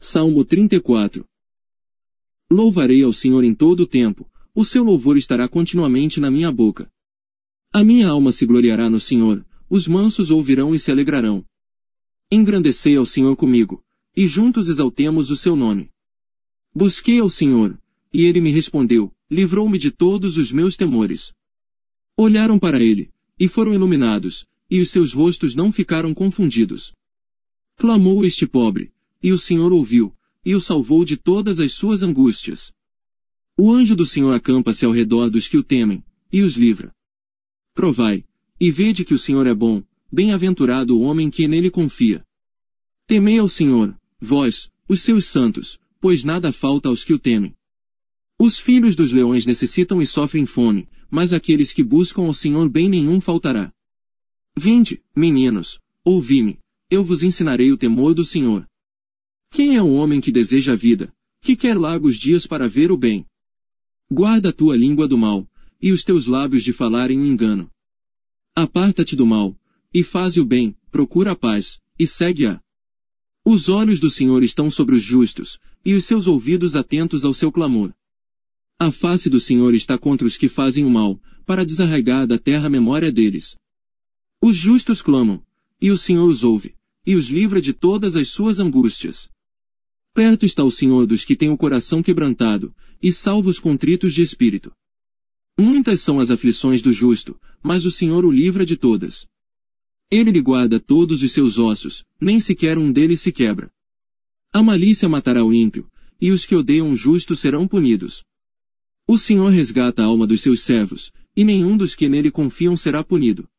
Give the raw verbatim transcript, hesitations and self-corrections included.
Salmo trinta e quatro. Louvarei ao Senhor em todo o tempo, o seu louvor estará continuamente na minha boca. A minha alma se gloriará no Senhor, os mansos ouvirão e se alegrarão. Engrandecei ao Senhor comigo, e juntos exaltemos o seu nome. Busquei ao Senhor, e ele me respondeu, livrou-me de todos os meus temores. Olharam para ele, e foram iluminados, e os seus rostos não ficaram confundidos. Clamou este pobre, e o Senhor ouviu, e o salvou de todas as suas angústias. O anjo do Senhor acampa-se ao redor dos que o temem, e os livra. Provai, e vede que o Senhor é bom, bem-aventurado o homem que nele confia. Temei ao Senhor, vós, os seus santos, pois nada falta aos que o temem. Os filhos dos leões necessitam e sofrem fome, mas aqueles que buscam ao Senhor bem nenhum faltará. Vinde, meninos, ouvi-me, eu vos ensinarei o temor do Senhor. Quem é o homem que deseja a vida, que quer largos dias para ver o bem? Guarda a tua língua do mal, e os teus lábios de falarem o engano. Aparta-te do mal, e faze o bem, procura a paz, e segue-a. Os olhos do Senhor estão sobre os justos, e os seus ouvidos atentos ao seu clamor. A face do Senhor está contra os que fazem o mal, para desarraigar da terra a memória deles. Os justos clamam, e o Senhor os ouve, e os livra de todas as suas angústias. Perto está o Senhor dos que têm o coração quebrantado, e salva os contritos de espírito. Muitas são as aflições do justo, mas o Senhor o livra de todas. Ele lhe guarda todos os seus ossos, nem sequer um deles se quebra. A malícia matará o ímpio, e os que odeiam o justo serão punidos. O Senhor resgata a alma dos seus servos, e nenhum dos que nele confiam será punido.